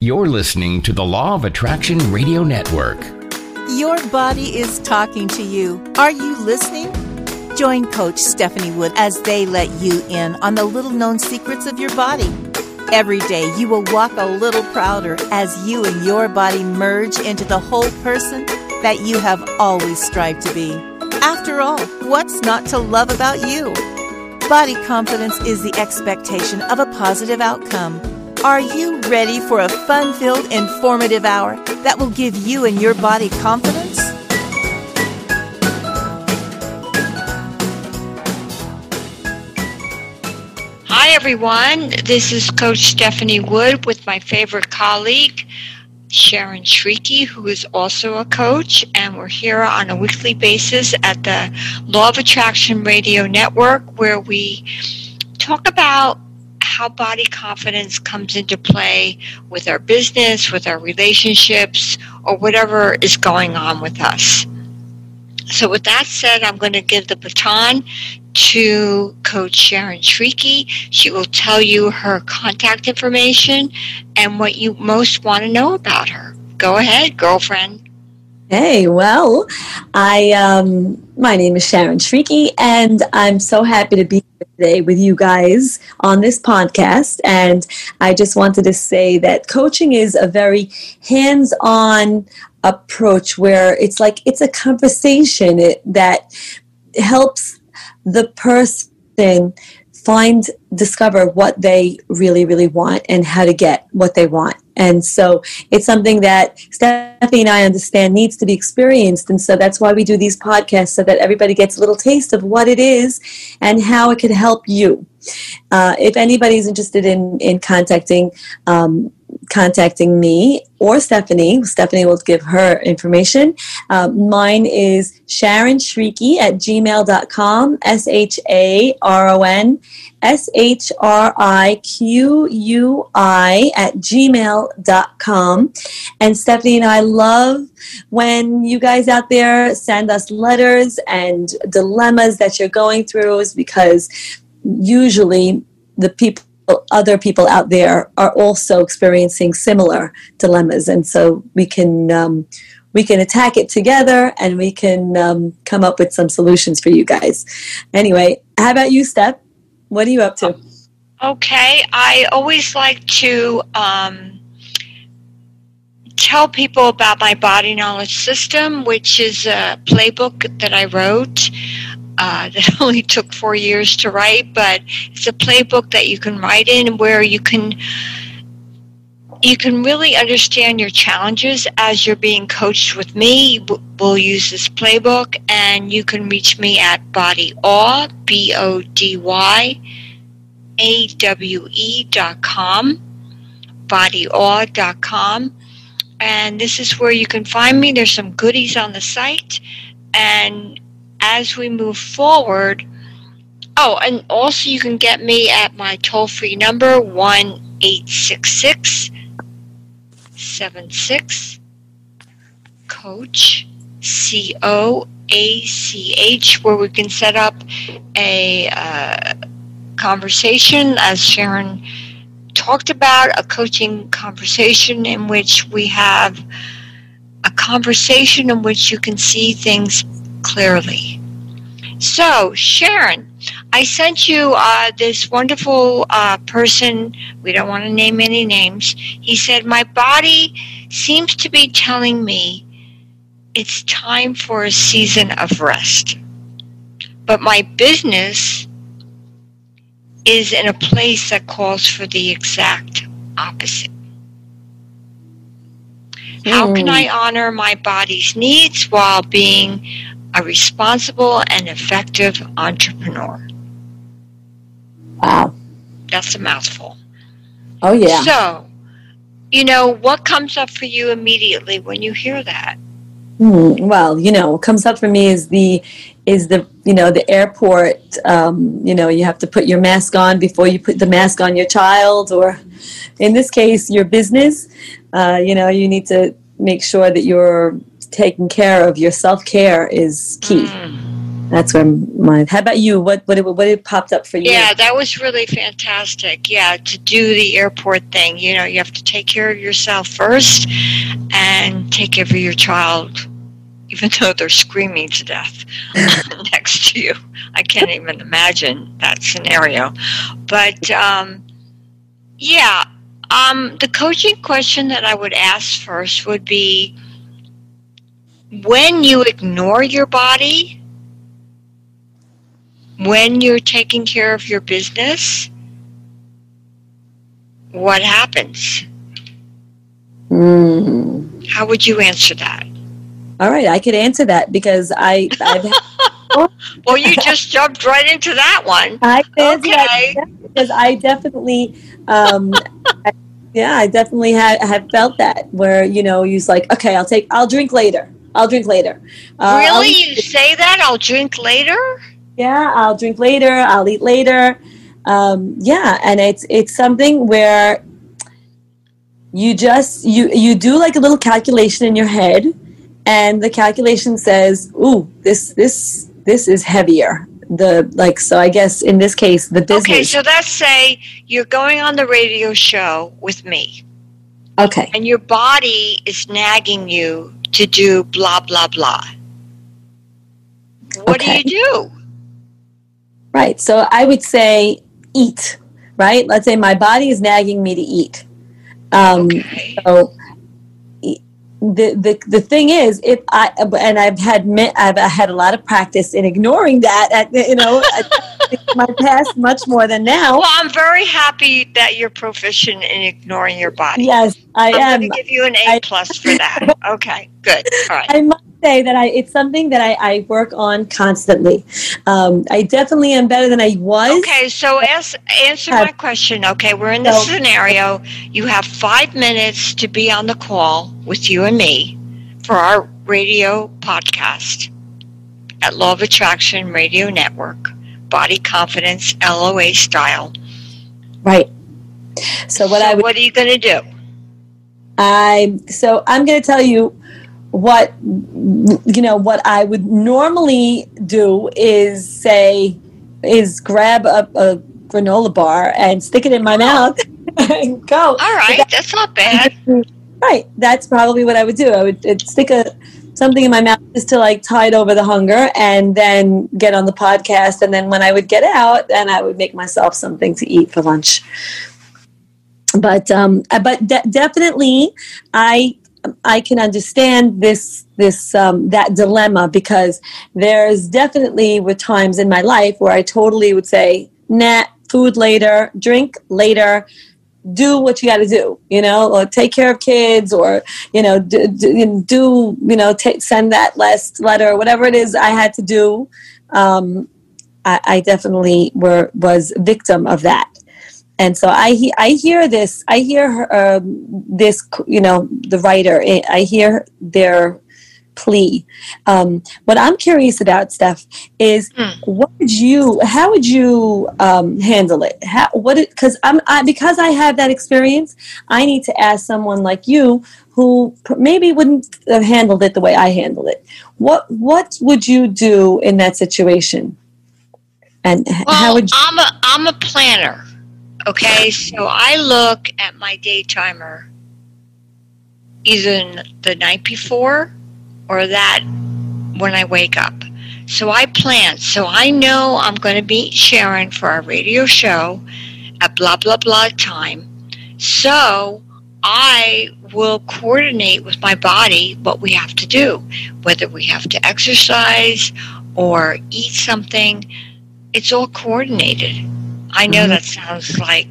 You're listening to the Law of Attraction Radio Network. Your body is talking to you. Are you listening? Join Coach Stephanie Wood as they let you in on the little-known secrets of your body. Every day, you will walk a little prouder as you and your body merge into the whole person that you have always strived to be. After all, what's not to love about you? Body confidence is the expectation of a positive outcome. Are you ready for a fun-filled, informative hour that will give you and your body confidence? Hi, everyone. This is Coach Stephanie Wood with my favorite colleague, Sharon Shrieky, who is also a coach, and we're here on a weekly basis at the Law of Attraction Radio Network, where we talk about how body confidence comes into play with our business, with our relationships, or whatever is going on with us. So with that said, I'm going to give the baton to Coach Sharon Shrieky. She will tell you her contact information and what you most want to know about her. Go ahead, girlfriend. Hey, well, my name is Sharon Shrieky, and I'm so happy to be here today with you guys on this podcast. And I just wanted to say that coaching is a very hands-on approach where it's a conversation that helps the person discover what they really, really want and how to get what they want. And so it's something that Stephanie and I understand needs to be experienced. And so that's why we do these podcasts, so that everybody gets a little taste of what it is and how it could help you. If anybody's interested in contacting me or Stephanie will give her information. Mine is Sharon Shrieky at gmail.com, SharonShriqui at gmail.com. And Stephanie and I love when you guys out there send us letters and dilemmas that you're going through, because usually other people out there are also experiencing similar dilemmas, and so we can attack it together, and we can come up with some solutions for you guys. Anyway, how about you, Steph? What are you up to? Okay, I always like to tell people about my body knowledge system, which is a playbook that I wrote. That only took 4 years to write, but it's a playbook that you can write in where you can really understand your challenges as you're being coached with me. We'll use this playbook, and you can reach me at bodyawe, bodyawe.com, bodyawe.com, and this is where you can find me. There's some goodies on the site, and as we move forward, and also you can get me at my toll-free number, 1-866-76-COACH, COACH, where we can set up a conversation, as Sharon talked about, a coaching conversation in which we have a conversation in which you can see things clearly. So, Sharon, I sent you this wonderful person. We don't want to name any names. He said, my body seems to be telling me it's time for a season of rest. But my business is in a place that calls for the exact opposite. How can I honor my body's needs while being a responsible and effective entrepreneur? Wow. That's a mouthful. Oh, yeah. So, what comes up for you immediately when you hear that? Well, what comes up for me is the airport. You have to put your mask on before you put the mask on your child, or in this case, your business. You need to make sure that you're taking care of your self-care is key. That's where mine. How about you? What popped up for you? Yeah, that was really fantastic. Yeah, to do the airport thing, you have to take care of yourself first and take care of your child, even though they're screaming to death next to you. I can't even imagine that scenario. But, the coaching question that I would ask first would be, when you ignore your body, when you're taking care of your business, what happens? How would you answer that? All right, I could answer that because I've well, you just jumped right into that one. I could answer that because I definitely, I definitely have felt that where you're like, okay, I'll drink later. Really, you say that? I'll drink later? Yeah, I'll drink later. I'll eat later. And it's something where you just you do like a little calculation in your head, and the calculation says, "Ooh, this is heavier." So I guess in this case, the business. Okay, so let's say you're going on the radio show with me. Okay. And your body is nagging you to do blah blah blah. What do you do? Right. So I would say eat, right? Let's say my body is nagging me to eat. So the thing is, I've had a lot of practice in ignoring that, in my past much more than now. Well, I'm very happy that you're proficient in ignoring your body. Yes, I'm going to give you an A+ for that. Okay, good. All right. I must say that it's something that I work on constantly. I definitely am better than I was. Okay, so answer my question. Okay, we're in this scenario. You have 5 minutes to be on the call with you and me for our radio podcast at Law of Attraction Radio Network, Body Confidence, LOA style. Right. So what are you going to do? I'm going to tell you what I would normally do is grab a granola bar and stick it in my mouth and go. All right, that's not bad. Right, that's probably what I would do. I would stick something in my mouth just to tide over the hunger, and then get on the podcast. And then when I would get out, then I would make myself something to eat for lunch. But definitely, I can understand that dilemma, because there's definitely were times in my life where I totally would say, nah, food later, drink later, do what you got to do, or take care of kids, or send that last letter, or whatever it is I had to do. I definitely was victim of that. And so I hear this. I hear this. The writer. I hear their plea. What I'm curious about, Steph, is how would you handle it? Because I have that experience. I need to ask someone like you who maybe wouldn't have handled it the way I handled it. What would you do in that situation? And how would you? I'm a planner. Okay, so I look at my day timer either the night before or that when I wake up. So I plan. So I know I'm going to meet Sharon for our radio show at blah, blah, blah time. So I will coordinate with my body what we have to do, whether we have to exercise or eat something. It's all coordinated. I know that sounds like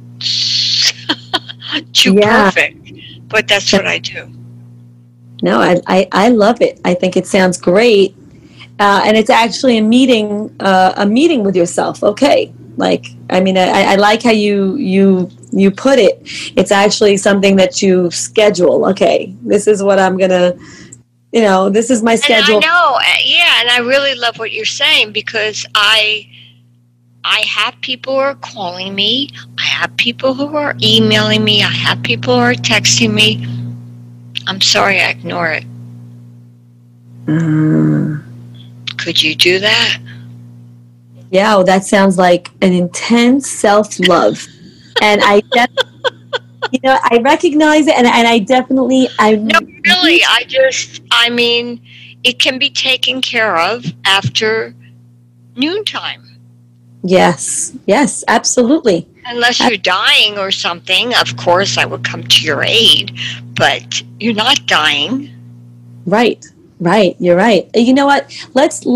too perfect, but that's what I do. No, I love it. I think it sounds great, and it's actually a meeting with yourself. Okay, I like how you put it. It's actually something that you schedule. Okay, this is what I'm gonna. This is my schedule. And I know, and I really love what you're saying, because I have people who are calling me. I have people who are emailing me. I have people who are texting me. I'm sorry, I ignore it. Could you do that? Yeah, well, that sounds like an intense self-love. And I I recognize it, and I definitely, No, really, I mean, it can be taken care of after noontime. Yes, absolutely. Unless you're dying or something, of course I would come to your aid, but you're not dying. Right. You're right. You know what? Let's put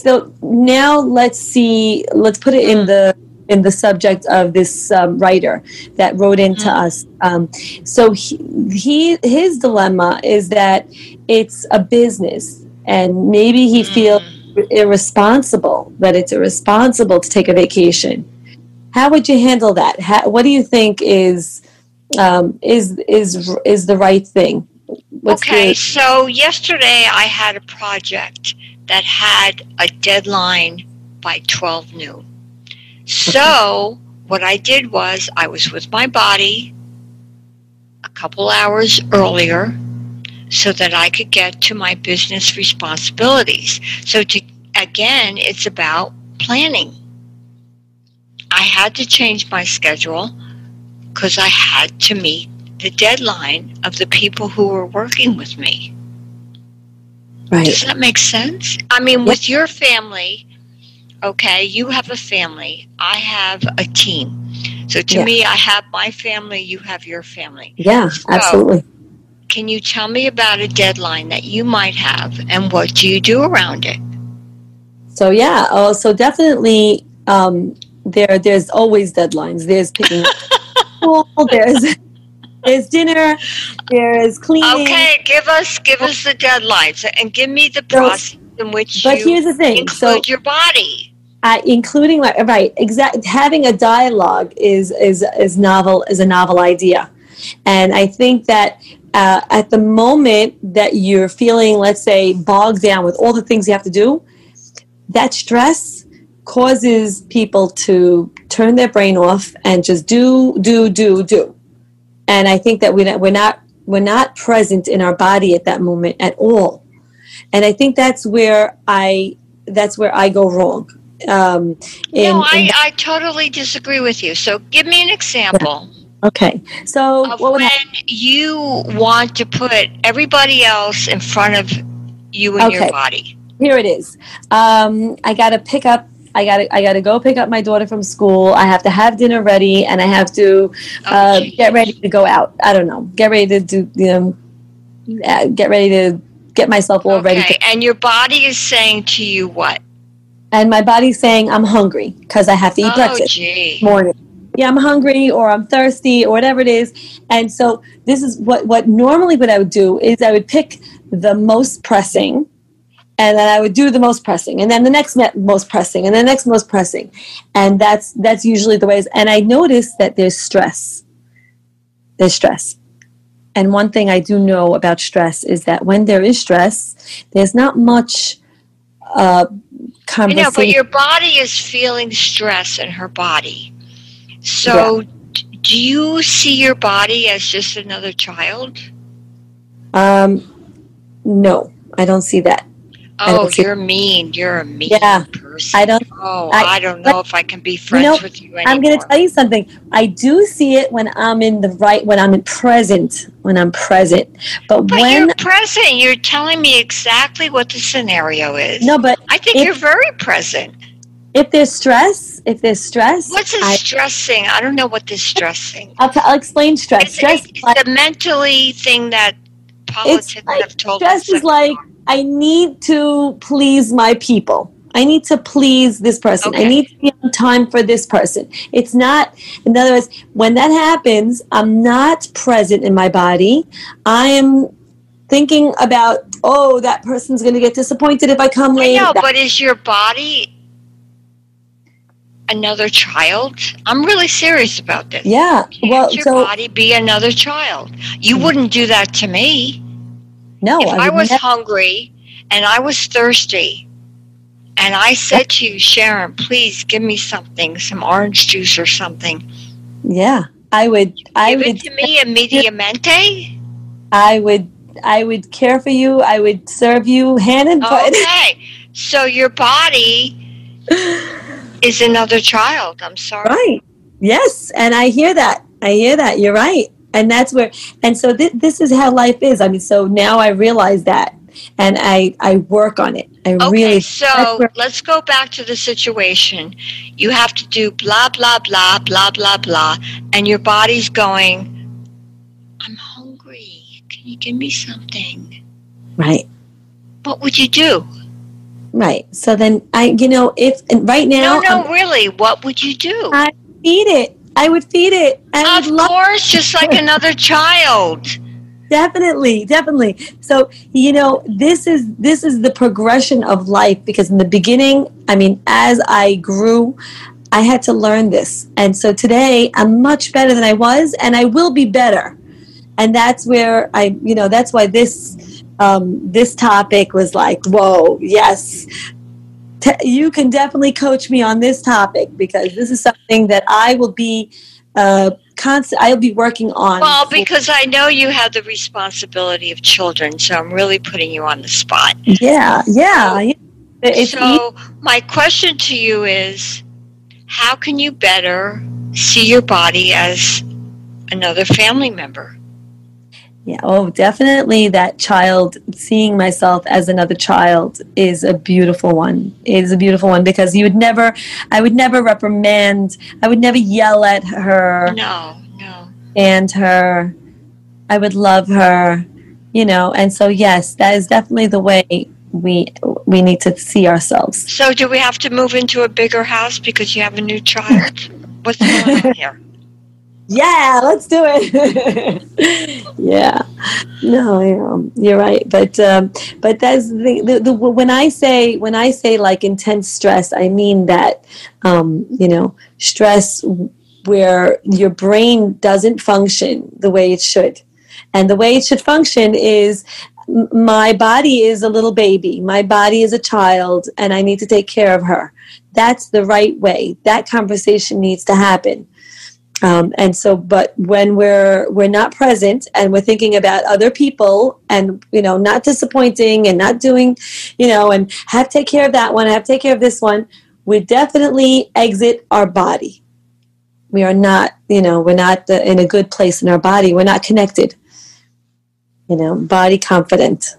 it in the subject of this writer that wrote into us. So his dilemma is that it's a business, and maybe he feels irresponsible, that it's irresponsible to take a vacation. How would you handle that? What do you think is the right thing? So yesterday I had a project that had a deadline by 12 noon. So what I did was I was with my body a couple hours earlier so that I could get to my business responsibilities. So again, it's about planning. I had to change my schedule because I had to meet the deadline of the people who were working with me. Right. Does that make sense? I mean, with your family, okay, you have a family. I have a team. So to me, I have my family, you have your family. Yeah, so, absolutely. Can you tell me about a deadline that you might have, and what do you do around it? So so definitely there's always deadlines. There's picking up school, there's dinner, there's cleaning. Okay, give us the deadlines and give me the process in which here's the thing. Include your body. Including having a dialogue is novel, is a novel idea, and I think that at the moment that you're feeling, let's say, bogged down with all the things you have to do, that stress causes people to turn their brain off and just do. And I think that we're not present in our body at that moment at all. And I think that's where I go wrong. I totally disagree with you. So give me an example. Okay. So of when you want to put everybody else in front of you and your body. Here it is. I got to go pick up my daughter from school. I have to have dinner ready, and I have to get ready to go out. I don't know. Get ready to do, get ready to get myself all ready. And your body is saying to you what? And my body's saying, I'm hungry because I have to eat breakfast this morning. Yeah, I'm hungry, or I'm thirsty, or whatever it is. And so this is what normally what I would do is I would pick the most pressing, and then I would do the most pressing, and then the next most pressing, and the next most pressing. And that's usually the ways. And I noticed that there's stress. There's stress. And one thing I do know about stress is that when there is stress, there's not much conversation. I know, but your body is feeling stress in her body. So do you see your body as just another child? No, I don't see that. Oh, you're mean. You're a mean person. I don't know if I can be friends with you anymore. I'm going to tell you something. I do see it when I'm present. But when you're present, you're telling me exactly what the scenario is. No, but I think you're very present. If there's stress. What's this stressing? I don't know what this stressing. I'll explain stress. It's a mentally thing that politicians have told us. Stress is like, I need to please my people. I need to please this person. I need to be on time for this person. It's not, in other words, when that happens, I'm not present in my body. I am thinking about, that person's going to get disappointed if I come late. I know, but is your body another child? I'm really serious about this. Yeah. Can't your body be another child? You wouldn't do that to me. No. If I was hungry and I was thirsty and I said to you, Sharon, please give me something, some orange juice or something. Yeah. I would give it to me immediatamente? I would care for you. I would serve you hand and foot. Okay. So your body is another child. I'm sorry. Right. Yes. And I hear that. You're right. And that's where, and so this is how life is. I mean, so now I realize that, and I work on it. Okay, so let's go back to the situation. You have to do blah, blah, blah, blah, blah, blah, and your body's going, I'm hungry. Can you give me something? Right. What would you do? Right. So then if right now. No, really, what would you do? I would feed it. Of course, just like another child. Definitely. So, this is the progression of life, because in the beginning, I mean, as I grew, I had to learn this. And so today I'm much better than I was, and I will be better. And that's where that's why this topic was like, whoa, yes. You can definitely coach me on this topic, because this is something that I will be I'll be working on. Well, because I know you have the responsibility of children, so I'm really putting you on the spot. Yeah. So my question to you is, how can you better see your body as another family member? Yeah, definitely that child, seeing myself as another child is a beautiful one. Because I would never reprimand, I would never yell at her. No. And her, I would love her, and so yes, that is definitely the way we need to see ourselves. So do we have to move into a bigger house because you have a new child? What's going on here? Yeah, let's do it. Yeah, no, you're right. But that's when I say like intense stress, I mean that stress where your brain doesn't function the way it should, and the way it should function is, my body is a little baby, my body is a child, and I need to take care of her. That's the right way. That conversation needs to happen. And so, but when we're not present and we're thinking about other people and, not disappointing and not doing, and have to take care of that one, have to take care of this one, we definitely exit our body. We are not, we're not in a good place in our body. We're not connected, body confident.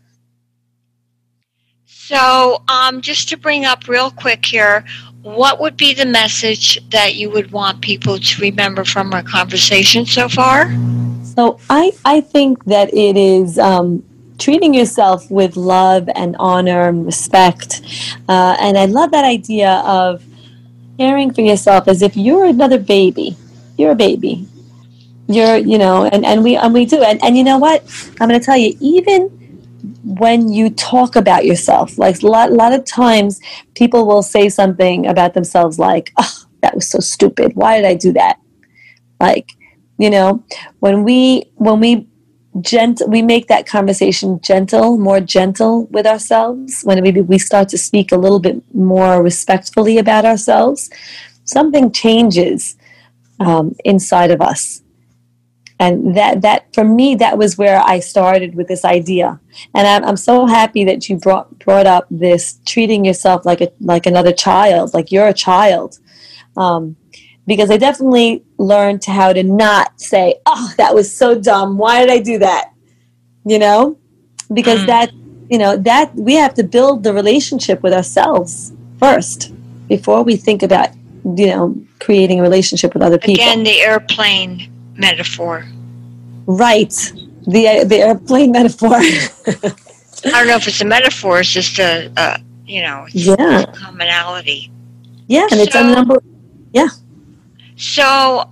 So, just to bring up real quick here, what would be the message that you would want people to remember from our conversation so far? So I think that it is treating yourself with love and honor and respect. And I love that idea of caring for yourself as if you're another baby. You're a baby. You're, and we do. And you know what? I'm going to tell you, even when you talk about yourself, like a lot of times people will say something about themselves like, oh, that was so stupid. Why did I do that? Like, when we make that conversation more gentle with ourselves, when we start to speak a little bit more respectfully about ourselves, something changes inside of us. And that for me, that was where I started with this idea. And I'm so happy that you brought up this treating yourself like another child, like you're a child. Because I definitely learned how to not say, oh, that was so dumb. Why did I do that? Because that we have to build the relationship with ourselves first before we think about, creating a relationship with other people. Again, the airplane metaphor. Right. The airplane metaphor. I don't know if it's a metaphor, it's just a commonality. Yeah, and it's a number. Yeah. So,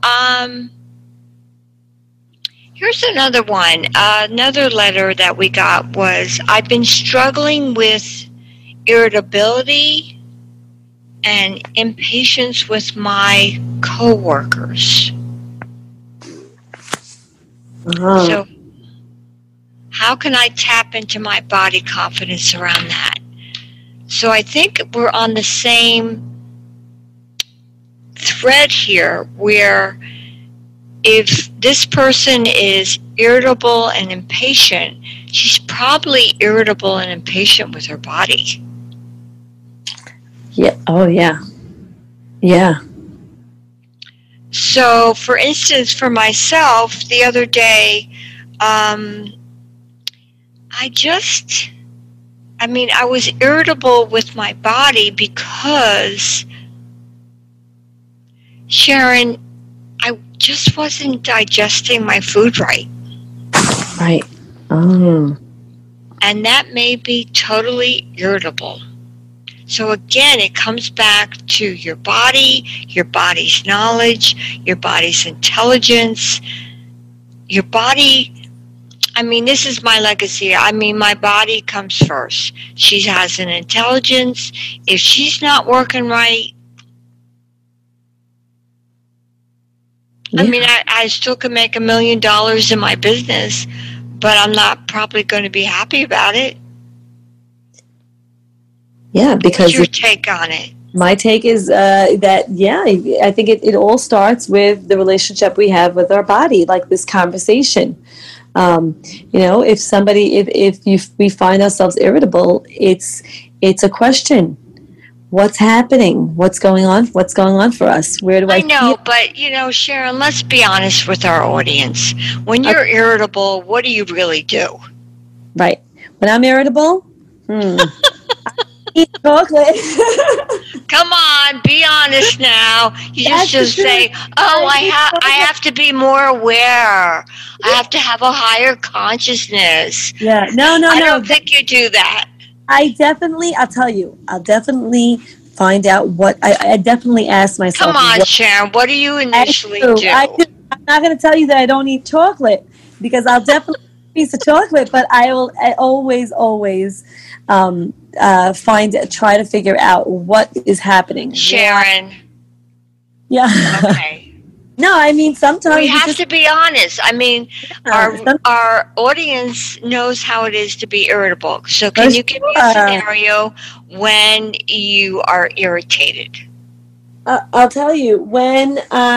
here's another one. Another letter that we got was, I've been struggling with irritability and impatience with my coworkers. Uh-huh. So, how can I tap into my body confidence around that? So I think we're on the same thread here, where if this person is irritable and impatient, she's probably irritable and impatient with her body. Yeah. Oh, yeah. Yeah. So, for instance, for myself, the other day, I was irritable with my body because, Sharon, I just wasn't digesting my food right. Right. Oh. And that made me totally irritable. So again, it comes back to your body, your body's knowledge, your body's intelligence. Your body, this is my legacy. My body comes first. She has an intelligence. If she's not working right, Yeah. I still could make $1 million in my business, but I'm not probably going to be happy about it. Yeah, because what's your take on it? My take is that, yeah, I think it all starts with the relationship we have with our body, like this conversation. If somebody, if we find ourselves irritable, it's a question. What's happening? What's going on? What's going on for us? Where do I know, feel? but, Sharon, let's be honest with our audience. When you're irritable, what do you really do? Right. When I'm irritable, eat chocolate. Come on, be honest now. You just say, "Oh, I have to be more aware. I have to have a higher consciousness." Yeah, no. I don't think you do that. I'll definitely find out what I definitely ask myself. Come on, Sharon. What do you initially do? I'm not going to tell you that I don't eat chocolate, because I'll definitely eat a piece of chocolate, but I always try to figure out what is happening. Sharon. Yeah. Okay. No, sometimes we have to be honest. Our audience knows how it is to be irritable. So can you give me a scenario when you are irritated? I'll tell you when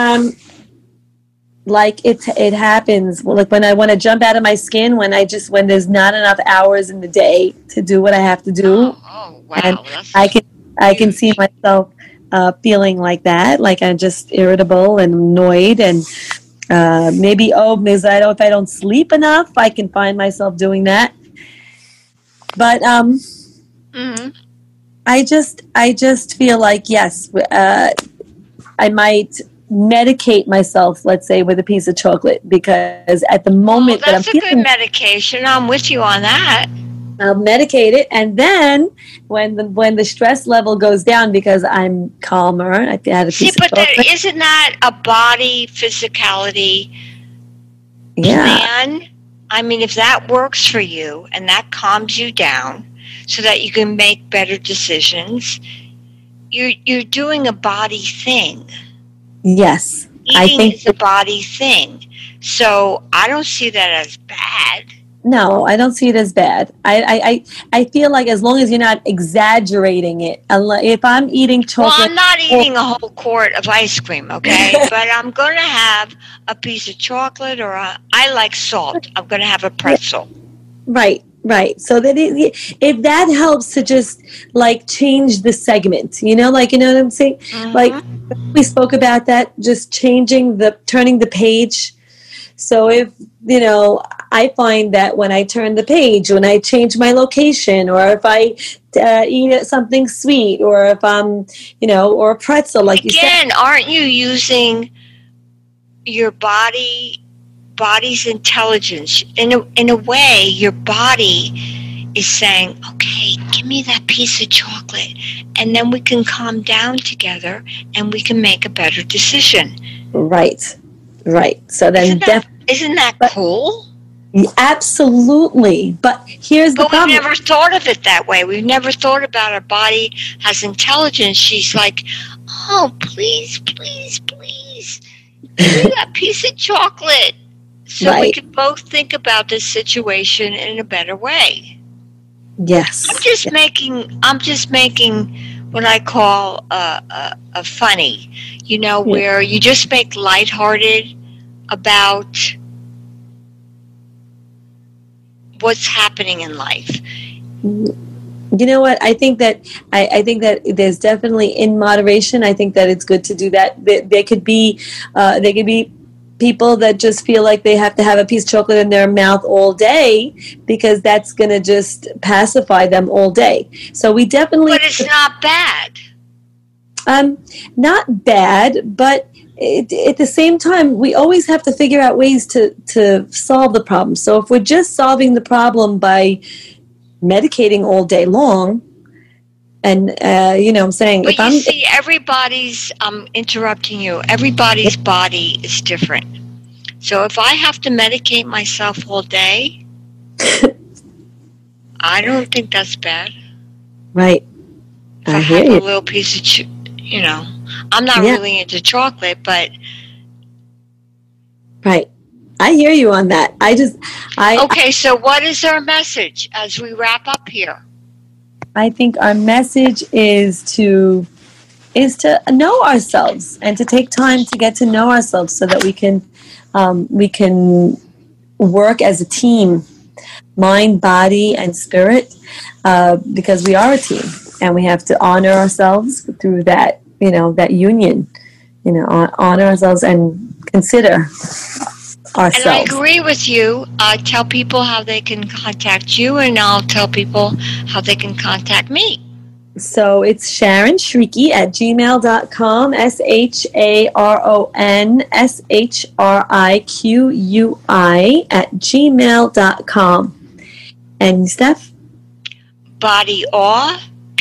it happens, like when I want to jump out of my skin, when there's not enough hours in the day to do what I have to do. Oh wow. And I can see myself feeling like that, like I'm just irritable and annoyed, and maybe if I don't sleep enough, I can find myself doing that. But I just feel like, yes, I might medicate myself, let's say, with a piece of chocolate, because at the moment that I'm feeling, that's a good medication. I'm with you on that. I'll medicate it, and then when the stress level goes down, because I'm calmer, I had a piece of chocolate. Isn't that a body physicality plan? If that works for you and that calms you down so that you can make better decisions, you're doing a body thing. Yes. Eating is a body thing. So I don't see that as bad. No, I don't see it as bad. I feel like as long as you're not exaggerating it. If I'm eating chocolate... Well, I'm not eating a whole quart of ice cream, okay? But I'm going to have a piece of chocolate, or I like salt. I'm going to have a pretzel. Right. So that if that helps to just change the segment, you know what I'm saying? Mm-hmm. We spoke about that, just turning the page. So if, I find that when I turn the page, when I change my location, or if I eat something sweet, or if I'm, or a pretzel, like you said. Again, aren't you using your body's intelligence? In a way, your body is saying, okay, give me that piece of chocolate, and then we can calm down together and we can make a better decision. Right. So then isn't that cool? Absolutely. But here's the problem. We've never thought of it that way. We've never thought about our body has intelligence. She's like, oh, please, give me that piece of chocolate. So we can both think about this situation in a better way. Yes. I'm just making what I call a funny, where you just make lighthearted about what's happening in life. You know what? I think that there's definitely in moderation. I think that it's good to do that. There could be people that just feel like they have to have a piece of chocolate in their mouth all day because that's going to just pacify them all day. So we definitely. But it's not bad. Not bad, but at the same time, we always have to figure out ways to solve the problem. So if we're just solving the problem by medicating all day long, and I'm saying, but you see, everybody's interrupting you. Everybody's body is different. So if I have to medicate myself all day, I don't think that's bad. Right. If I have a little piece of, I'm not really into chocolate, but right. I hear you on that. Okay, so what is our message as we wrap up here? I think our message is to know ourselves and to take time to get to know ourselves so that we can work as a team, mind, body, and spirit, because we are a team and we have to honor ourselves through that, that union, honor ourselves and consider ourselves. And I agree with you. Tell people how they can contact you, and I'll tell people how they can contact me. So it's Sharon Shriqui at gmail.com, SharonShriqui at gmail.com. And Steph? Body Awe,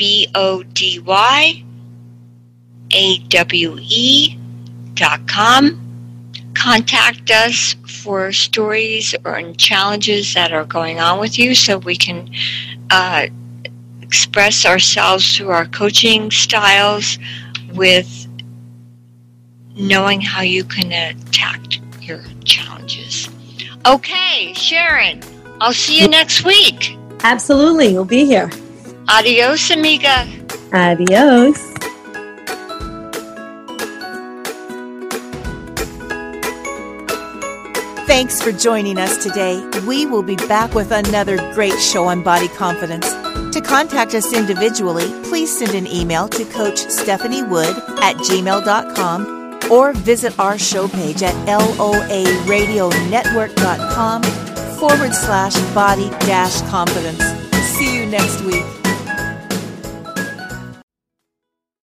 BODYAWE.com. Contact us for stories or challenges that are going on with you so we can express ourselves through our coaching styles with knowing how you can attack your challenges. Okay, Sharon, I'll see you next week. Absolutely, we'll be here. Adios, amiga. Adios. Thanks for joining us today. We will be back with another great show on body confidence. To contact us individually, please send an email to Coach Stephanie Wood at gmail.com or visit our show page at loaradionetwork.com/body-confidence. See you next week.